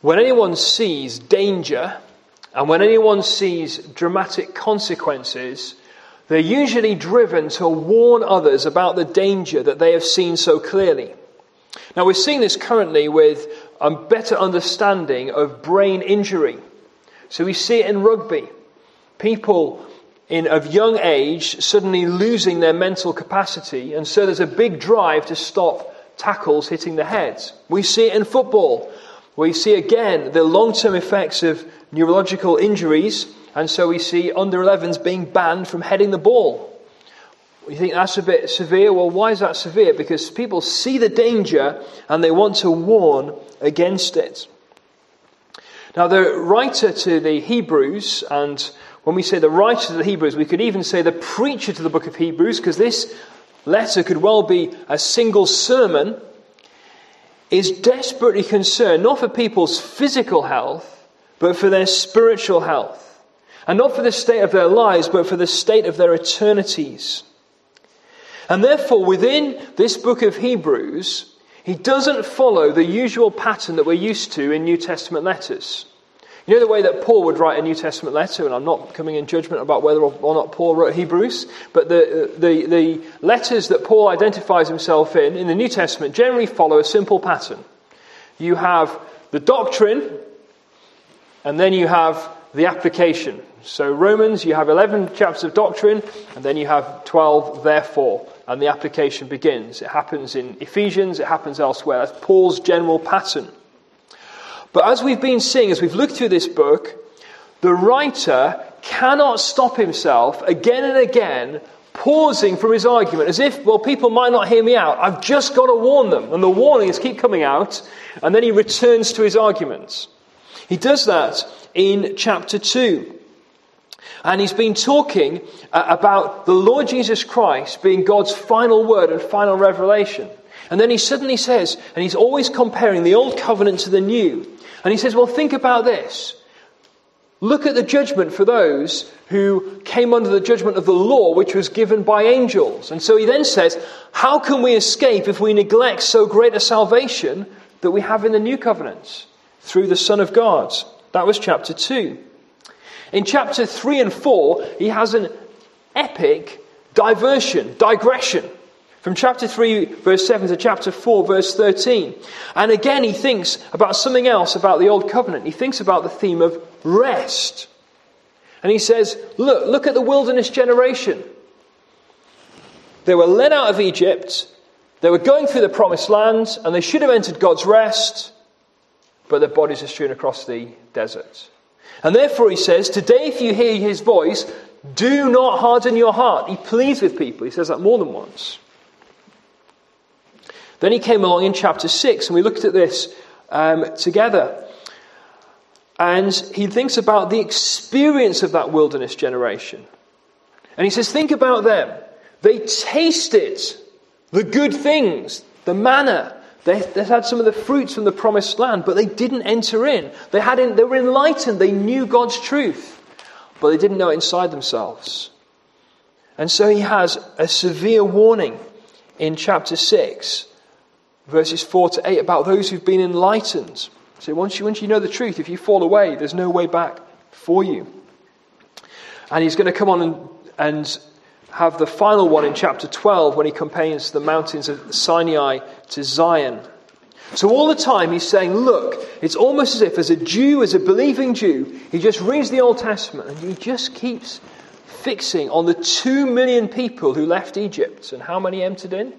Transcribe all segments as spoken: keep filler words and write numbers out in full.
when anyone sees danger and when anyone sees dramatic consequences, they're usually driven to warn others about the danger that they have seen so clearly. Now, we're seeing this currently with a better understanding of brain injury. So we see it in rugby. People in of young age suddenly losing their mental capacity, and so there's a big drive to stop tackles hitting the heads. We see it in football. We see again the long-term effects of neurological injuries, and so we see under elevens being banned from heading the ball. You think that's a bit severe? Well, why is that severe? Because people see the danger and they want to warn against it. Now, the writer to the Hebrews, and when we say the writer to the Hebrews, we could even say the preacher to the book of Hebrews, because this letter could well be a single sermon, is desperately concerned not for people's physical health, but for their spiritual health. And not for the state of their lives, but for the state of their eternities. And therefore, within this book of Hebrews, he doesn't follow the usual pattern that we're used to in New Testament letters. You know the way that Paul would write a New Testament letter, and I'm not coming in judgment about whether or not Paul wrote Hebrews, but the, the, the letters that Paul identifies himself in, in the New Testament, generally follow a simple pattern. You have the doctrine, and then you have the application. So Romans, you have eleven chapters of doctrine, and then you have twelve, therefore, and the application begins. It happens in Ephesians, it happens elsewhere. That's Paul's general pattern. But as we've been seeing, as we've looked through this book, the writer cannot stop himself again and again pausing from his argument, as if, well, people might not hear me out. I've just got to warn them. And the warnings keep coming out, and then he returns to his arguments. He does that in chapter two. And he's been talking uh, about the Lord Jesus Christ being God's final word and final revelation. And then he suddenly says, and he's always comparing the old covenant to the new. And he says, well, think about this. Look at the judgment for those who came under the judgment of the law, which was given by angels. And so he then says, how can we escape if we neglect so great a salvation that we have in the new covenant through the Son of God? That was chapter two. In chapter three and four, he has an epic diversion, digression. From chapter three, verse seven to chapter four, verse thirteen. And again, he thinks about something else about the Old Covenant. He thinks about the theme of rest. And he says, look, look at the wilderness generation. They were led out of Egypt. They were going through the promised land, and they should have entered God's rest, but their bodies are strewn across the desert. And therefore he says, today if you hear his voice, do not harden your heart. He pleads with people. He says that more than once. Then he came along in chapter six, and we looked at this um, together. And he thinks about the experience of that wilderness generation. And he says, think about them. They tasted the good things, the manna. They, they had some of the fruits from the promised land, but they didn't enter in. They had in, they were enlightened. They knew God's truth, but they didn't know it inside themselves. And so he has a severe warning in chapter six, verses four to eight, about those who've been enlightened. So once you, once you know the truth, if you fall away, there's no way back for you. And he's going to come on and, and have the final one in chapter twelve, when he compares the mountains of Sinai to Zion. So all the time he's saying, look, it's almost as if as a Jew, as a believing Jew, he just reads the Old Testament and he just keeps fixing on the two million people who left Egypt. And how many entered in?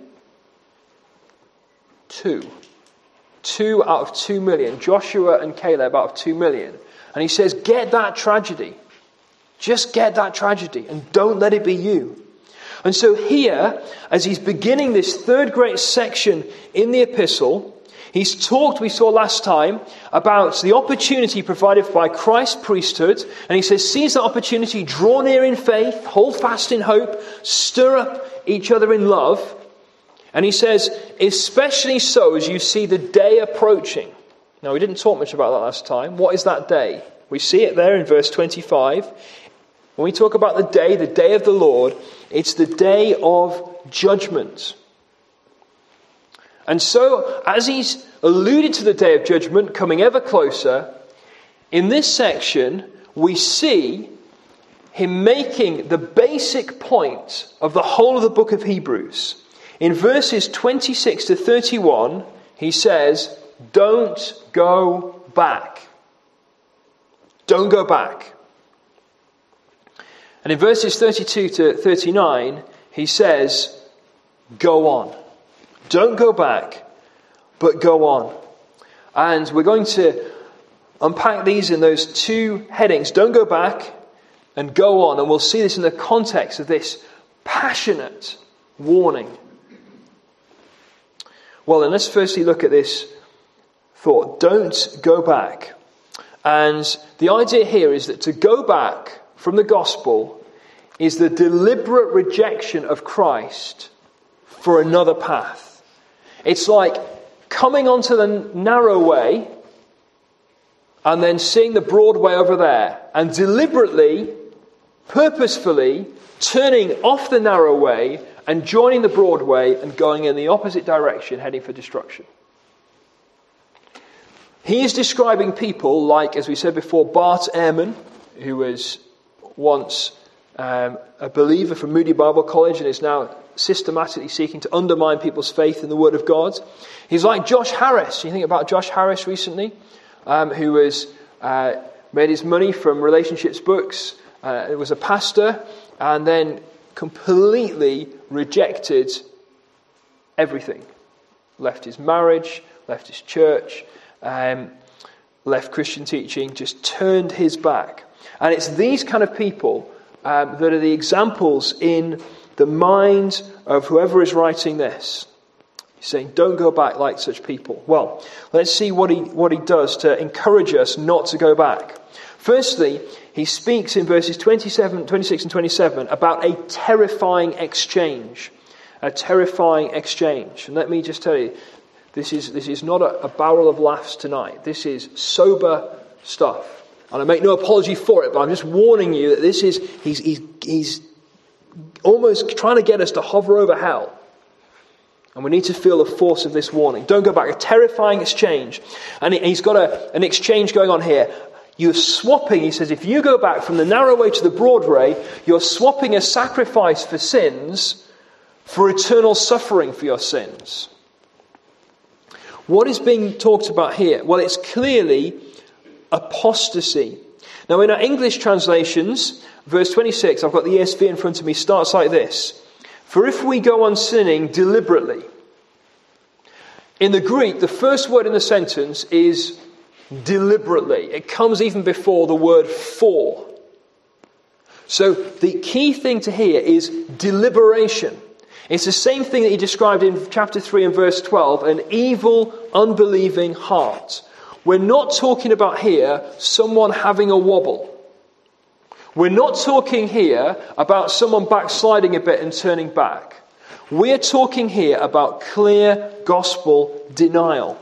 Two. Two out of two million. Joshua and Caleb out of two million. And he says, get that tragedy. Just get that tragedy and don't let it be you. And so here, as he's beginning this third great section in the epistle, he's talked, we saw last time, about the opportunity provided by Christ's priesthood. And he says, seize that opportunity, draw near in faith, hold fast in hope, stir up each other in love. And he says, especially so as you see the day approaching. Now, we didn't talk much about that last time. What is that day? We see it there in verse twenty-five. When we talk about the day, the day of the Lord, it's the day of judgment. And so, as he's alluded to the day of judgment coming ever closer, in this section, we see him making the basic point of the whole of the book of Hebrews. In verses twenty-six to thirty-one, he says, don't go back. Don't go back. And in verses thirty-two to thirty-nine, he says, go on. Don't go back, but go on. And we're going to unpack these in those two headings. Don't go back and go on. And we'll see this in the context of this passionate warning. Well, then let's firstly look at this thought. Don't go back. And the idea here is that to go back from the gospel is the deliberate rejection of Christ for another path. It's like coming onto the narrow way and then seeing the broad way over there and deliberately, purposefully turning off the narrow way and joining the broad way and going in the opposite direction, heading for destruction. He is describing people like, as we said before, Bart Ehrman, who was once um, a believer from Moody Bible College and is now systematically seeking to undermine people's faith in the Word of God. He's like Josh Harris. You think about Josh Harris recently, um, who was uh, made his money from relationships books. Uh, was a pastor, and then completely rejected everything. Left his marriage, left his church, um, left Christian teaching, just turned his back. And it's these kind of people um, that are the examples in the mind of whoever is writing this. He's saying, don't go back like such people. Well, let's see what he what he does to encourage us not to go back. Firstly, he speaks in verses twenty-seven, twenty-six and twenty-seven about a terrifying exchange. A terrifying exchange. And let me just tell you, this is this is not a, a barrel of laughs tonight. This is sober stuff. And I make no apology for it, but I'm just warning you that this is, he's, he's, he's almost trying to get us to hover over hell. And we need to feel the force of this warning. Don't go back. A terrifying exchange. And he's got a, an exchange going on here. You're swapping, he says, if you go back from the narrow way to the broad way, you're swapping a sacrifice for sins for eternal suffering for your sins. What is being talked about here? Well, it's clearly apostasy. Now, in our English translations, verse twenty-six, I've got the E S V in front of me, starts like this. For if we go on sinning deliberately. In the Greek, the first word in the sentence is deliberately. It comes even before the word for. So the key thing to hear is deliberation. It's the same thing that he described in chapter three and verse twelve, an evil, unbelieving heart. We're not talking about here someone having a wobble. We're not talking here about someone backsliding a bit and turning back. We're talking here about clear gospel denial.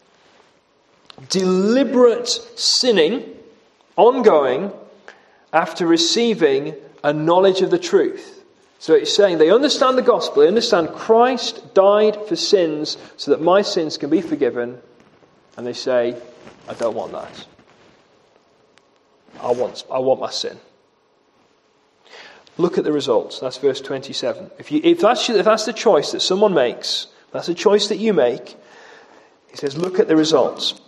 Deliberate sinning, ongoing, after receiving a knowledge of the truth. So it's saying they understand the gospel, they understand Christ died for sins so that my sins can be forgiven, and they say, I don't want that. I want, I want my sin. Look at the results. That's verse twenty-seven. If you, if that's, if that's the choice that someone makes, that's a choice that you make, he says, look at the results.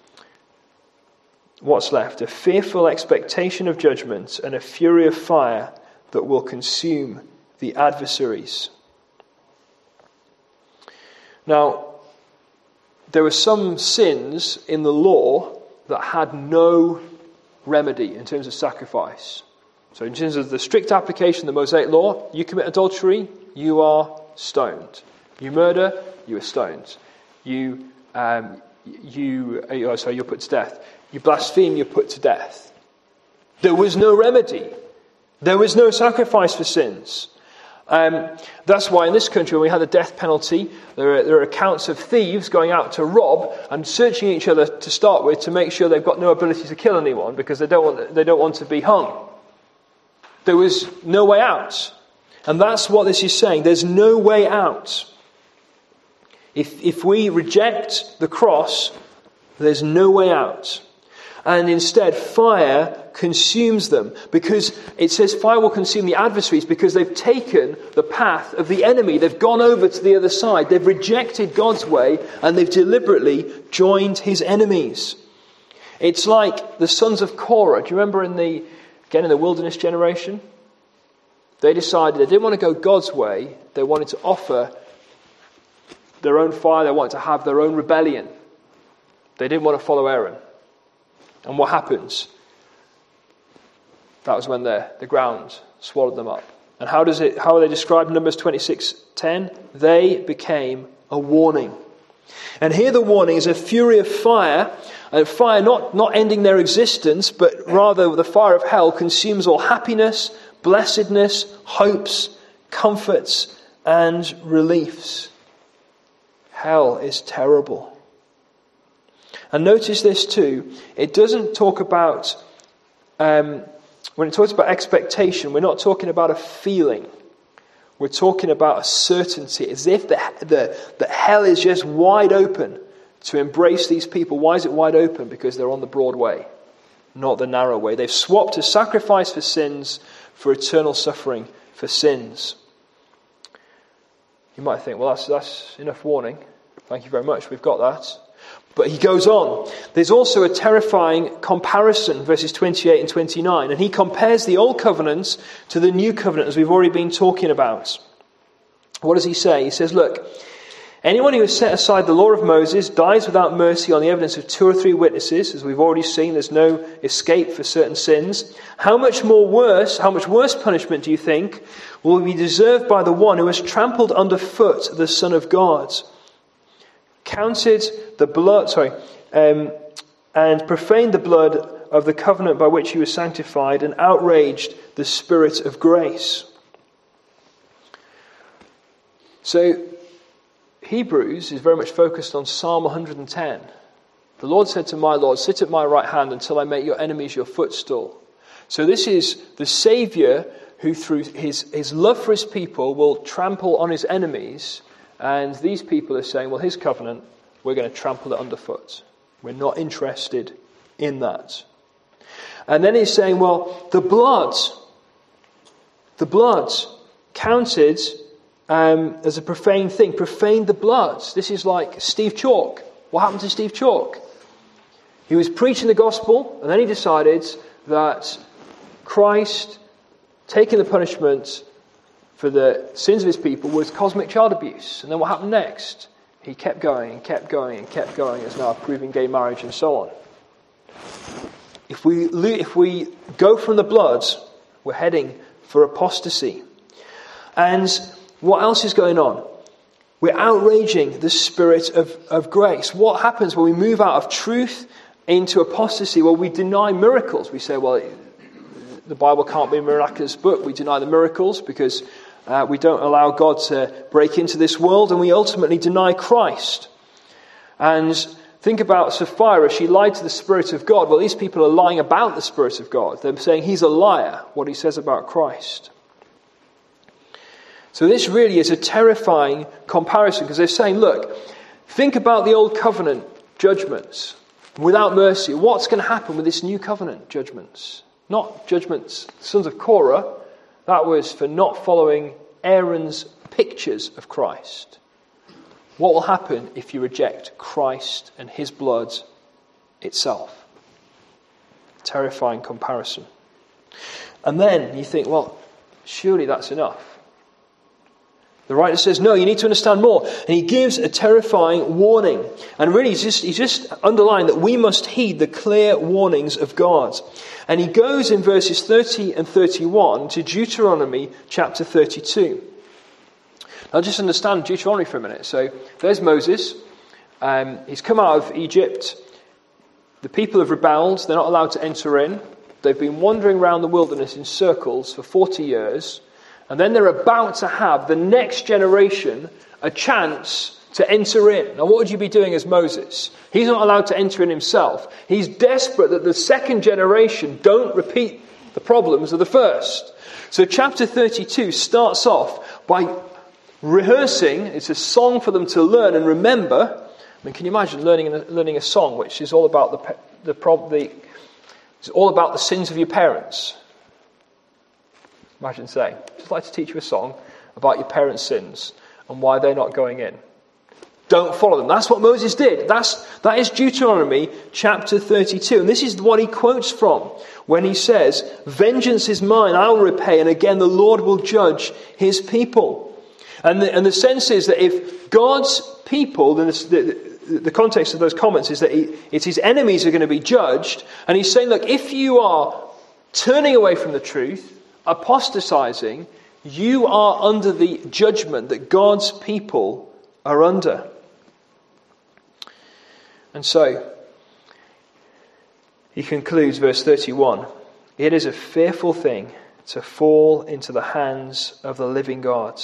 What's left? A fearful expectation of judgment and a fury of fire that will consume the adversaries. Now, there were some sins in the law that had no remedy in terms of sacrifice. So in terms of the strict application of the Mosaic law, you commit adultery, you are stoned. You murder, you are stoned. You, um, you, oh, sorry, you're put to death. You blaspheme, you're put to death. There was no remedy. There was no sacrifice for sins. Um, that's why in this country, when we had the death penalty, there are, there are accounts of thieves going out to rob and searching each other to start with to make sure they've got no ability to kill anyone because they don't want, they don't want to be hung. There was no way out. And that's what this is saying. There's no way out. If, if we reject the cross, there's no way out. And instead, fire consumes them. Because it says fire will consume the adversaries because they've taken the path of the enemy. They've gone over to the other side. They've rejected God's way and they've deliberately joined his enemies. It's like the sons of Korah. Do you remember in the, again in the wilderness generation? They decided they didn't want to go God's way. They wanted to offer their own fire. They wanted to have their own rebellion. They didn't want to follow Aaron. And what happens? That was when the, the ground swallowed them up. And how does it? How are they described in Numbers twenty-six ten? They became a warning. And here the warning is a fury of fire, and fire not, not ending their existence, but rather the fire of hell consumes all happiness, blessedness, hopes, comforts, and reliefs. Hell is terrible. And notice this too, it doesn't talk about, um, when it talks about expectation, we're not talking about a feeling. We're talking about a certainty, as if the, the, the hell is just wide open to embrace these people. Why is it wide open? Because they're on the broad way, not the narrow way. They've swapped a sacrifice for sins for eternal suffering for sins. You might think, well, that's, that's enough warning. Thank you very much, we've got that. But he goes on. There's also a terrifying comparison, verses twenty-eight and twenty-nine. And he compares the old covenant to the new covenant, as we've already been talking about. What does he say? He says, look, anyone who has set aside the law of Moses dies without mercy on the evidence of two or three witnesses. As we've already seen, there's no escape for certain sins. How much more worse, how much worse punishment do you think will be deserved by the one who has trampled underfoot the Son of God? Counted the blood, sorry, um, and profaned the blood of the covenant by which he was sanctified and outraged the Spirit of grace. So, Hebrews is very much focused on Psalm one hundred ten. The Lord said to my Lord, sit at my right hand until I make your enemies your footstool. So this is the Saviour who through his, his love for his people will trample on his enemies. And these people are saying, well, his covenant, we're going to trample it underfoot. We're not interested in that. And then he's saying, well, the blood, the blood counted um, as a profane thing. Profaned the blood. This is like Steve Chalk. What happened to Steve Chalk? He was preaching the gospel, and then he decided that Christ taking the punishment for the sins of his people was cosmic child abuse. And then what happened next? He kept going and kept going and kept going. It's now approving gay marriage and so on. If we if we go from the blood, we're heading for apostasy. And what else is going on? We're outraging the Spirit of, of grace. What happens when we move out of truth into apostasy? Well, we deny miracles. We say, well, the Bible can't be a miraculous book. We deny the miracles because uh, we don't allow God to break into this world, and we ultimately deny Christ. And think about Sapphira. She lied to the Spirit of God. Well, these people are lying about the Spirit of God. They're saying he's a liar, what he says about Christ. So this really is a terrifying comparison, because they're saying, look, think about the old covenant judgments without mercy. What's going to happen with this new covenant judgments? Not judgments, sons of Korah. That was for not following Aaron's pictures of Christ. What will happen if you reject Christ and his blood itself? Terrifying comparison. And then you think, well, surely that's enough. The writer says, no, you need to understand more. And he gives a terrifying warning. And really, he's just, he's just underlined that we must heed the clear warnings of God. And he goes in verses thirty and thirty-one to Deuteronomy chapter thirty-two. Now just understand Deuteronomy for a minute. So there's Moses. Um, he's come out of Egypt. The people have rebelled. They're not allowed to enter in. They've been wandering around the wilderness in circles for forty years. And then they're about to have the next generation a chance to enter in. Now, what would you be doing as Moses? He's not allowed to enter in himself. He's desperate that the second generation don't repeat the problems of the first. So chapter thirty-two starts off by rehearsing. It's a song for them to learn and remember. I mean, can you imagine learning learning a song which is all about the the prob the it's all about the sins of your parents? Imagine saying, "Just like to teach you a song about your parents' sins and why they're not going in. Don't follow them." That's what Moses did. That's that is Deuteronomy chapter thirty-two, and this is what he quotes from when he says, "Vengeance is mine; I will repay, and again the Lord will judge his people." And the, and the sense is that if God's people, then the, the, the context of those comments is that he, it's his enemies are going to be judged. And he's saying, look, if you are turning away from the truth, apostatizing, you are under the judgment that God's people are under. And so, he concludes verse thirty-one, "It is a fearful thing to fall into the hands of the living God."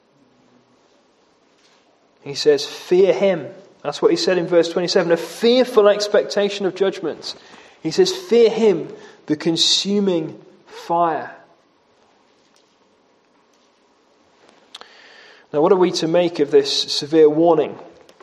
He says, fear him. That's what he said in verse twenty-seven, a fearful expectation of judgment. He says, fear him, the consuming fire. Now, what are we to make of this severe warning?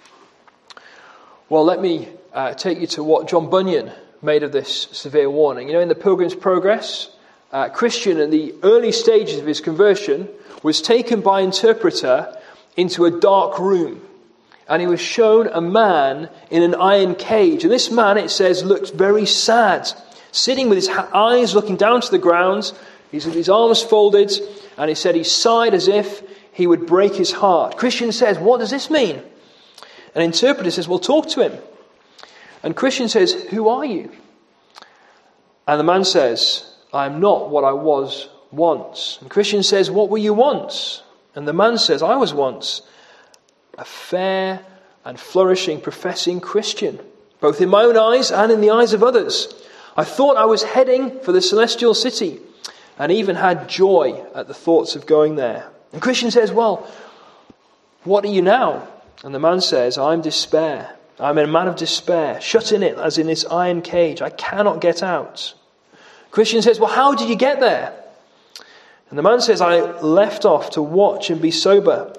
Well, let me uh, take you to what John Bunyan made of this severe warning. You know, in the Pilgrim's Progress, uh, Christian in the early stages of his conversion was taken by interpreter into a dark room, and he was shown a man in an iron cage. And this man, it says, looked very sad, sitting with his eyes looking down to the ground, he's with his arms folded, and he said he sighed as if he would break his heart. Christian says, what does this mean? An interpreter says, well, talk to him. And Christian says, who are you? And the man says, I am not what I was once. And Christian says, what were you once? And the man says, I was once a fair and flourishing professing Christian, both in my own eyes and in the eyes of others. I thought I was heading for the celestial city and even had joy at the thoughts of going there. And Christian says, well, what are you now? And the man says, I'm despair. I'm a man of despair, shut in it as in this iron cage. I cannot get out. Christian says, well, how did you get there? And the man says, I left off to watch and be sober.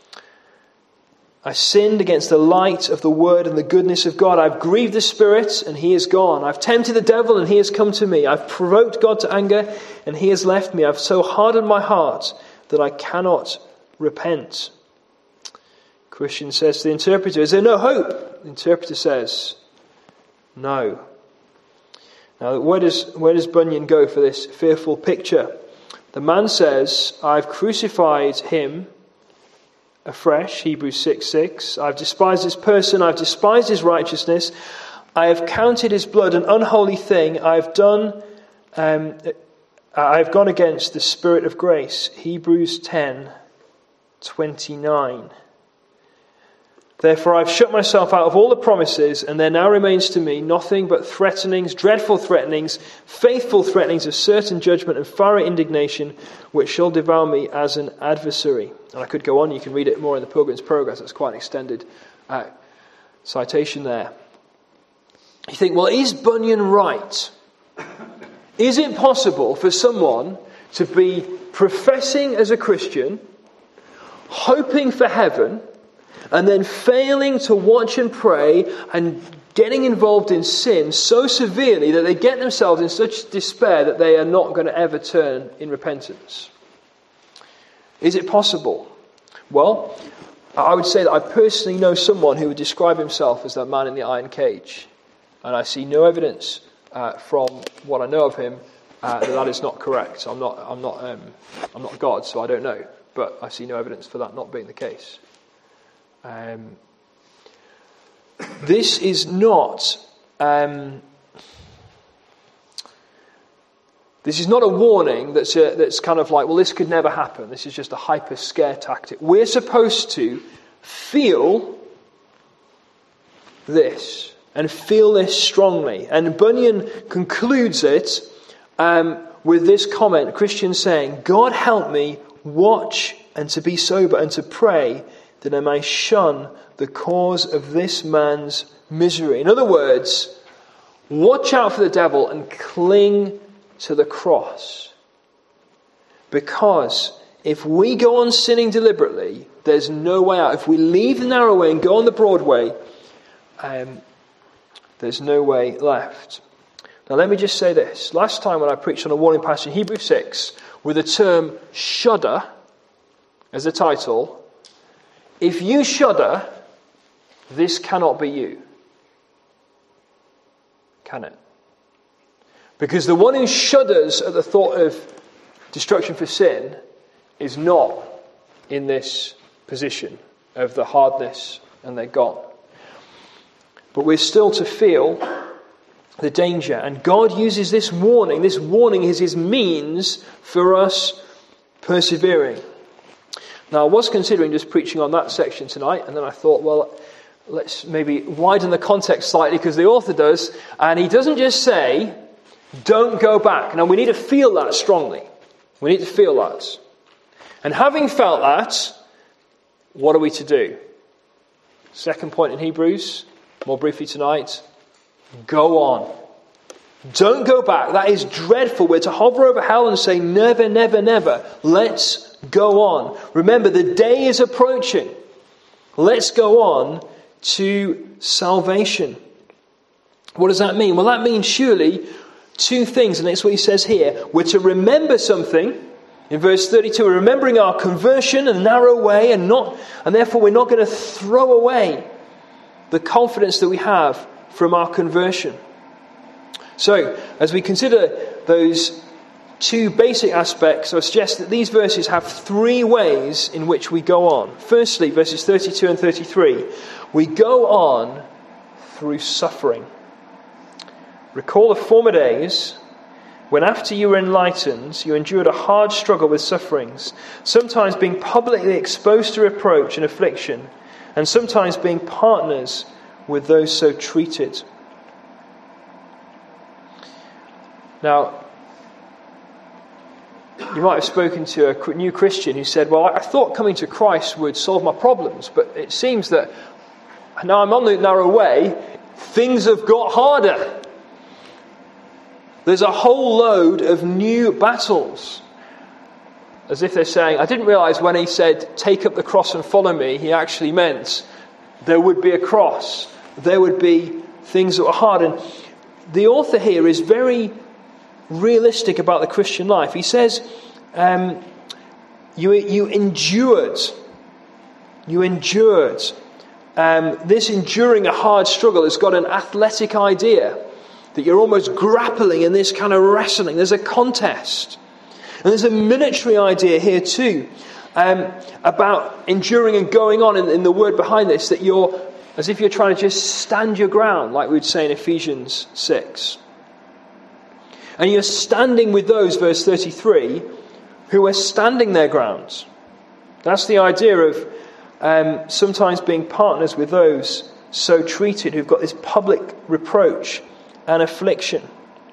I sinned against the light of the word and the goodness of God. I've grieved the Spirit and he is gone. I've tempted the devil and he has come to me. I've provoked God to anger and he has left me. I've so hardened my heart that I cannot repent. Christian says to the interpreter, is there no hope? The interpreter says, no. Now, where does, where does Bunyan go for this fearful picture? The man says, I've crucified him afresh, Hebrews six six. I've despised his person, I've despised his righteousness. I have counted his blood an unholy thing. I've done, um, I've gone against the Spirit of grace, Hebrews ten twenty-nine. Therefore I've shut myself out of all the promises, and there now remains to me nothing but threatenings, dreadful threatenings, faithful threatenings of certain judgment and fiery indignation, which shall devour me as an adversary. And I could go on, you can read it more in the Pilgrim's Progress, it's quite an extended uh, citation there. You think, well, is Bunyan right? Is it possible for someone to be professing as a Christian, hoping for heaven, and then failing to watch and pray and getting involved in sin so severely that they get themselves in such despair that they are not going to ever turn in repentance? Is it possible? Well, I would say that I personally know someone who would describe himself as that man in the iron cage. And I see no evidence uh, from what I know of him uh, that that is not correct. I'm not, I'm not, um, I'm not God, so I don't know. But I see no evidence for that not being the case. Um, this is not um, this is not a warning that's a, that's kind of like, well, this could never happen. This is just a hyper scare tactic. We're supposed to feel this and feel this strongly. And Bunyan concludes it um, with this comment, Christian saying, God help me watch and to be sober and to pray that I may shun the cause of this man's misery. In other words, watch out for the devil and cling to the cross. Because if we go on sinning deliberately, there's no way out. If we leave the narrow way and go on the broad way, um, there's no way left. Now let me just say this. Last time when I preached on a warning passage in Hebrews six, with the term shudder as the title, if you shudder, this cannot be you. Can it? Because the one who shudders at the thought of destruction for sin is not in this position of the hardness and they're gone. But we're still to feel the danger. And God uses this warning. This warning is his means for us persevering. Now, I was considering just preaching on that section tonight, and then I thought, well, let's maybe widen the context slightly, because the author does. And he doesn't just say, don't go back. Now, we need to feel that strongly. We need to feel that. And having felt that, what are we to do? Second point in Hebrews, more briefly tonight, go on. Don't go back. That is dreadful. We're to hover over hell and say, never, never, never. Let's go on. Remember, the day is approaching. Let's go on to salvation. What does that mean? Well, that means surely two things, and that's what he says here. We're to remember something. In verse thirty-two, we're remembering our conversion and narrow way, and not, and therefore we're not going to throw away the confidence that we have from our conversion. So, as we consider those two basic aspects, I suggest that these verses have three ways in which we go on. Firstly, verses thirty-two and thirty-three, we go on through suffering. Recall the former days when, after you were enlightened, you endured a hard struggle with sufferings, sometimes being publicly exposed to reproach and affliction, and sometimes being partners with those so treated. Now, you might have spoken to a new Christian who said, well, I thought coming to Christ would solve my problems, but it seems that now I'm on the narrow way, things have got harder. There's a whole load of new battles. As if they're saying, I didn't realize when he said, take up the cross and follow me, he actually meant there would be a cross. There would be things that were hard. And the author here is very realistic about the Christian life. He says, um, you, you endured. You endured. Um, this enduring a hard struggle has got an athletic idea. That you're almost grappling in this kind of wrestling. There's a contest. And there's a military idea here too. Um, about enduring and going on in, in the word behind this. That you're, as if you're trying to just stand your ground. Like we'd say in Ephesians six. And you're standing with those, verse thirty-three, who are standing their grounds. That's the idea of um, sometimes being partners with those so treated, who've got this public reproach and affliction.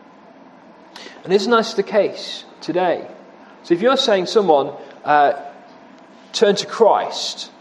And isn't that the case today? So if you're saying someone, uh, turn to Christ,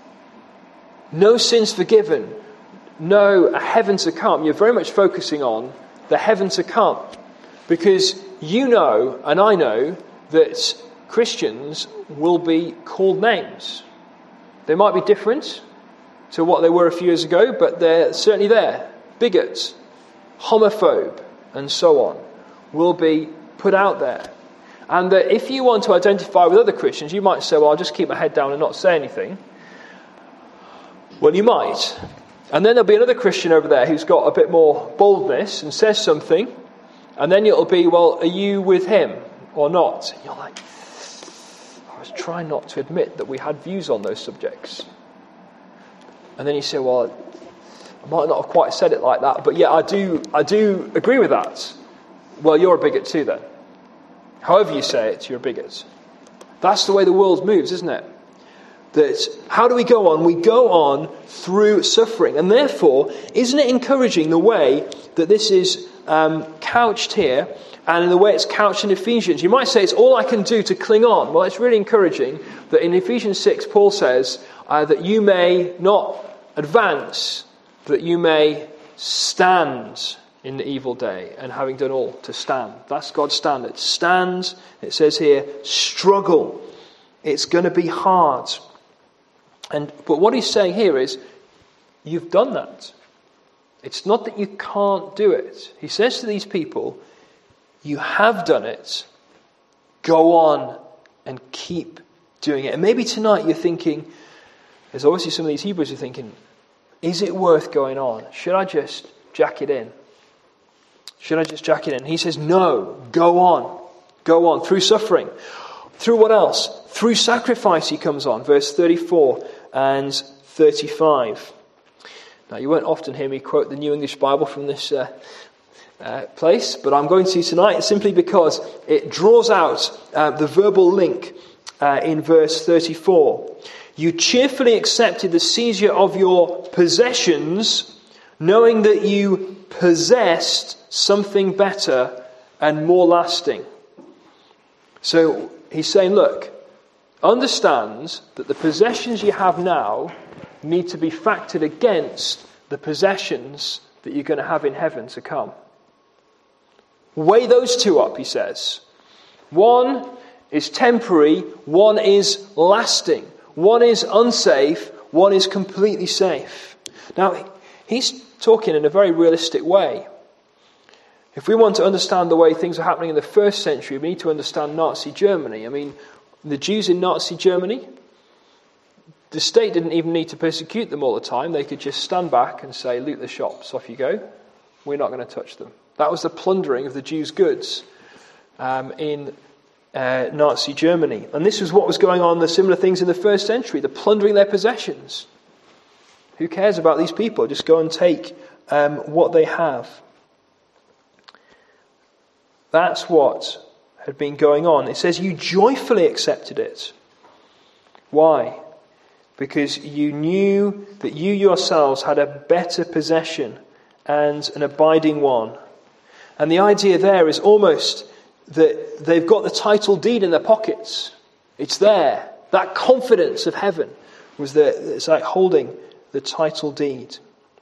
no sins forgiven, no a heaven to come, you're very much focusing on the heaven to come. Because you know, and I know, that Christians will be called names. They might be different to what they were a few years ago, but they're certainly there. Bigots, homophobe, and so on, will be put out there. And that if you want to identify with other Christians, you might say, well, I'll just keep my head down and not say anything. Well, you might. And then there'll be another Christian over there who's got a bit more boldness and says something. And then it'll be, well, are you with him or not? And you're like, I was trying not to admit that we had views on those subjects. And then you say, well, I might not have quite said it like that, but yeah, I do I do agree with that. Well, you're a bigot too then. However you say it, you're a bigot. That's the way the world moves, isn't it? That how do we go on? We go on through suffering. And therefore, isn't it encouraging the way that this is um, couched here, and in the way it's couched in Ephesians? You might say it's all I can do to cling on. Well, it's really encouraging that in Ephesians six, Paul says uh, that you may not advance, that you may stand in the evil day, and having done all, to stand. That's God's standard. Stand, it says here, struggle It's going to be hard. And but what he's saying here is, you've done that. It's not that you can't do it. He says to these people, you have done it. Go on and keep doing it. And maybe tonight you're thinking, there's obviously some of these Hebrews are thinking, is it worth going on? Should I just jack it in? Should I just jack it in? He says, no, go on. Go on. Through suffering. Through what else? Through sacrifice, he comes on. Verse thirty-four and thirty-five. Now, you won't often hear me quote the New English Bible from this uh, uh, place, but I'm going to tonight simply because it draws out uh, the verbal link uh, in verse thirty-four. You cheerfully accepted the seizure of your possessions, knowing that you possessed something better and more lasting. So he's saying, look, understand that the possessions you have now need to be factored against the possessions that you're going to have in heaven to come. Weigh those two up, he says. One is temporary, one is lasting. One is unsafe, one is completely safe. Now, he's talking in a very realistic way. If we want to understand the way things are happening in the first century, we need to understand Nazi Germany. I mean, the Jews in Nazi Germany, the state didn't even need to persecute them all the time. They could just stand back and say, loot the shops, off you go. We're not going to touch them. That was the plundering of the Jews' goods um, in uh, Nazi Germany. And this was what was going on, the similar things in the first century, the plundering their possessions. Who cares about these people? Just go and take um, what they have. That's what had been going on. It says you joyfully accepted it. Why? Because you knew that you yourselves had a better possession and an abiding one. And the idea there is almost that they've got the title deed in their pockets. It's there. That confidence of heaven was there. It's like holding the title deed.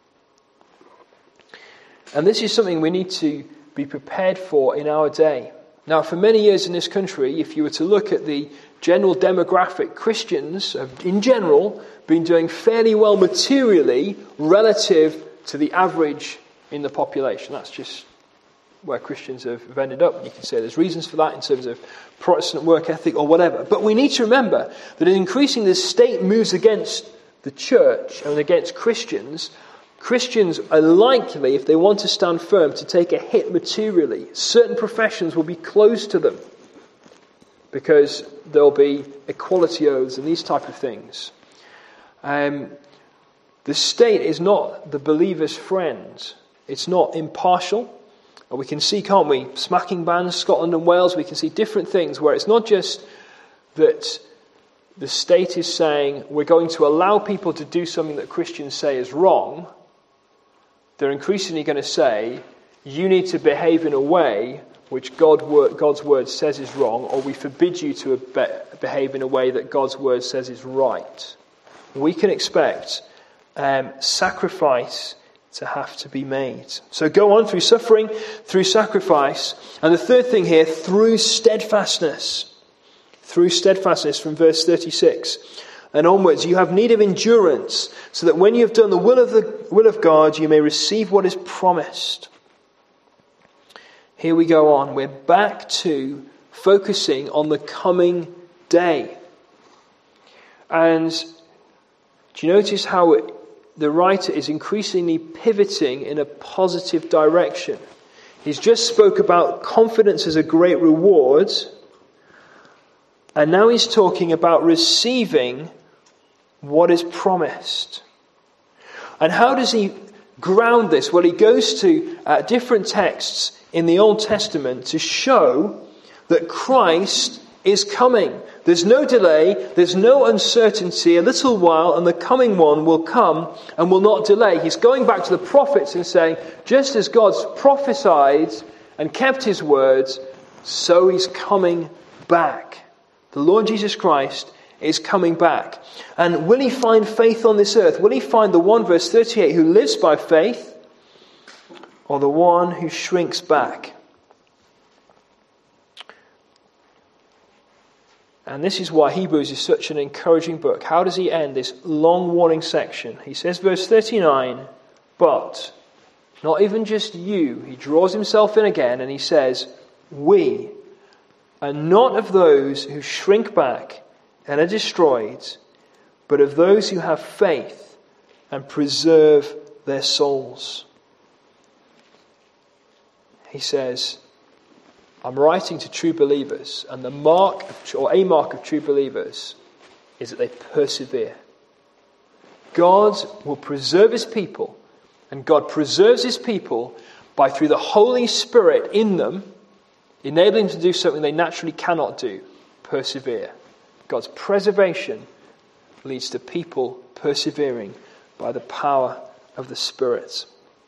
And this is something we need to be prepared for in our day. Now, for many years in this country, if you were to look at the general demographic, Christians have, in general, been doing fairly well materially relative to the average in the population. That's just where Christians have, have ended up. You can say there's reasons for that in terms of Protestant work ethic or whatever. But we need to remember that in increasing the state moves against the church and against Christians, Christians are likely, if they want to stand firm, to take a hit materially. Certain professions will be closed to them because there'll be equality oaths and these type of things. Um, the state is not the believer's friend. It's not impartial. And we can see, can't we, smacking bans, Scotland and Wales, we can see different things where it's not just that the state is saying we're going to allow people to do something that Christians say is wrong. They're increasingly going to say, you need to behave in a way which God, God's word says is wrong, or we forbid you to behave in a way that God's word says is right. We can expect um, sacrifice to have to be made. So go on through suffering, through sacrifice. And the third thing here, through steadfastness. Through steadfastness from verse thirty-six. And onwards, you have need of endurance, so that when you have done the will of the will of God, you may receive what is promised. Here we go on. We're back to focusing on the coming day. And do you notice how it, the writer is increasingly pivoting in a positive direction? He's just spoke about confidence as a great reward, and now he's talking about receiving what is promised. And how does he ground this? Well, he goes to uh, different texts in the Old Testament to show that Christ is coming. There's no delay, there's no uncertainty. A little while and the coming one will come and will not delay. He's going back to the prophets and saying, just as God's prophesied and kept his words, so he's coming back. The Lord Jesus Christ is coming back. And will he find faith on this earth? Will he find the one, verse thirty-eight, who lives by faith, or the one who shrinks back? And this is why Hebrews is such an encouraging book. How does he end this long warning section? He says, verse thirty-nine, but not even just you. He draws himself in again and he says, we are not of those who shrink back and are destroyed, but of those who have faith and preserve their souls. He says, I'm writing to true believers, and the mark, of, or a mark of true believers, is that they persevere. God will preserve his people, and God preserves his people by, through the Holy Spirit in them, enabling them to do something they naturally cannot do, persevere. God's preservation leads to people persevering by the power of the Spirit.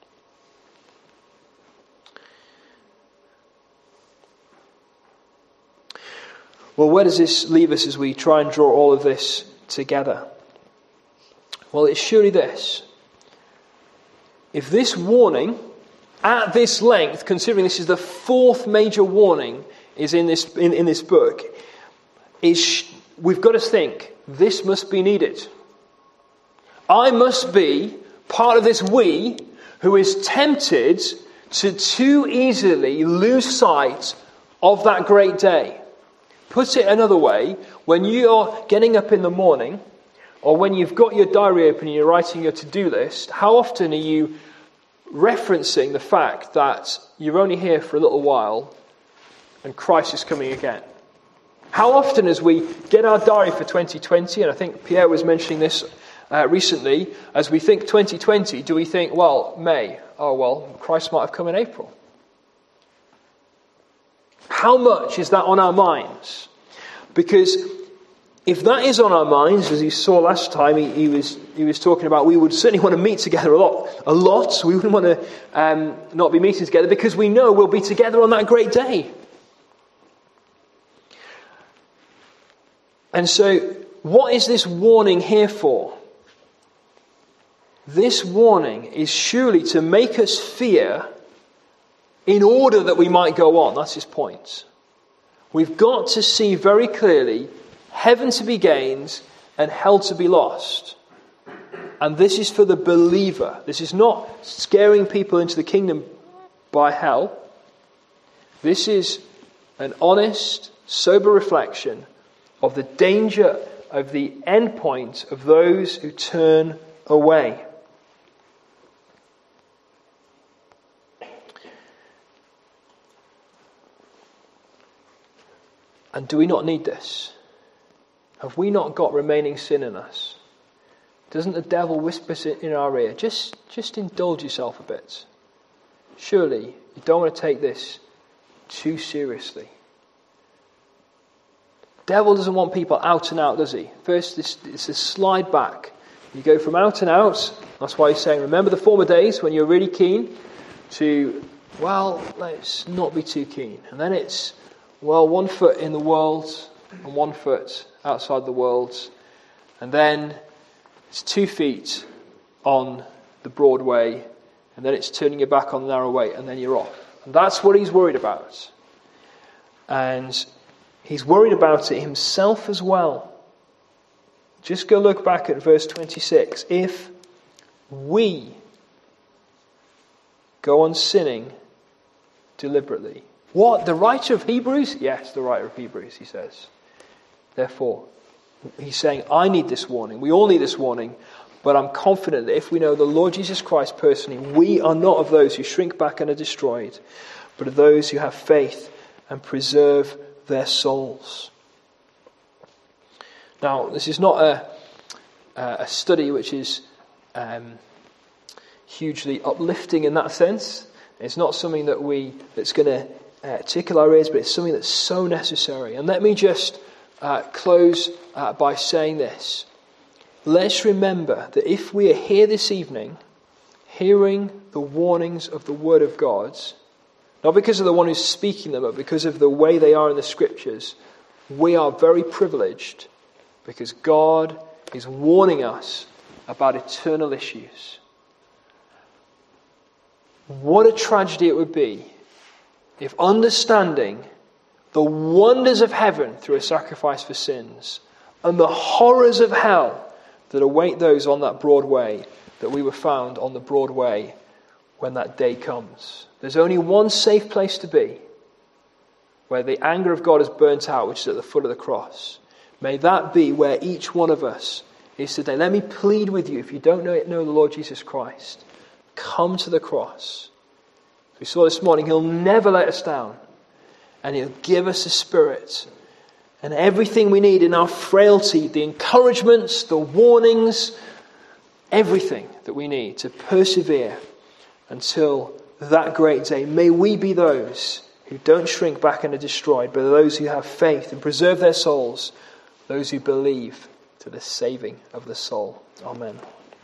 Well, where does this leave us as we try and draw all of this together? Well, it's surely this. If this warning, at this length, considering this is the fourth major warning is in this in, in this book, is we've got to think, this must be needed. I must be part of this we who is tempted to too easily lose sight of that great day. Put it another way, when you're getting up in the morning, or when you've got your diary open and you're writing your to-do list, how often are you referencing the fact that you're only here for a little while and Christ is coming again? How often as we get our diary for twenty twenty, and I think Pierre was mentioning this uh, recently, as we think twenty twenty, do we think, well, May, oh well, Christ might have come in April? How much is that on our minds? Because if that is on our minds, as you saw last time, he, he was he was talking about, we would certainly want to meet together a lot. A lot. We wouldn't want to um, not be meeting together because we know we'll be together on that great day. And so, what is this warning here for? This warning is surely to make us fear in order that we might go on. That's his point. We've got to see very clearly heaven to be gained and hell to be lost. And this is for the believer. This is not scaring people into the kingdom by hell. This is an honest, sober reflection of the danger of the end point of those who turn away. And do we not need this? Have we not got remaining sin in us? Doesn't the devil whisper it in our ear? Just, just indulge yourself a bit. Surely you don't want to take this too seriously. Devil doesn't want people out and out, does he? First, this, it's a slide back. You go from out and out. That's why he's saying, remember the former days when you're really keen, to, well, let's not be too keen. And then it's, well, one foot in the world and one foot outside the world. And then it's two feet on the broad way. And then it's turning your back on the narrow way. And then you're off. And that's what he's worried about. And he's worried about it himself as well. Just go look back at verse twenty-six. If we go on sinning deliberately. What? The writer of Hebrews? Yes, the writer of Hebrews, he says. Therefore, he's saying, I need this warning. We all need this warning. But I'm confident that if we know the Lord Jesus Christ personally, we are not of those who shrink back and are destroyed, but of those who have faith and preserve their souls. Now, this is not a, a study which is um, hugely uplifting in that sense. It's not something that we that's going to uh, tickle our ears, but it's something that's so necessary. And let me just uh, close uh, by saying this. Let's remember that if we are here this evening, hearing the warnings of the Word of God, not because of the one who's speaking them, but because of the way they are in the Scriptures, we are very privileged because God is warning us about eternal issues. What a tragedy it would be if understanding the wonders of heaven through a sacrifice for sins, and the horrors of hell that await those on that broad way, that we were found on the broad way when that day comes. There's only one safe place to be, where the anger of God is burnt out, which is at the foot of the cross. May that be where each one of us is today. Let me plead with you, if you don't know, know the Lord Jesus Christ, come to the cross. As we saw this morning, he'll never let us down. And he'll give us the Spirit and everything we need in our frailty, the encouragements, the warnings, everything that we need to persevere until that great day. May we be those who don't shrink back and are destroyed, but those who have faith and preserve their souls, those who believe to the saving of the soul. Amen.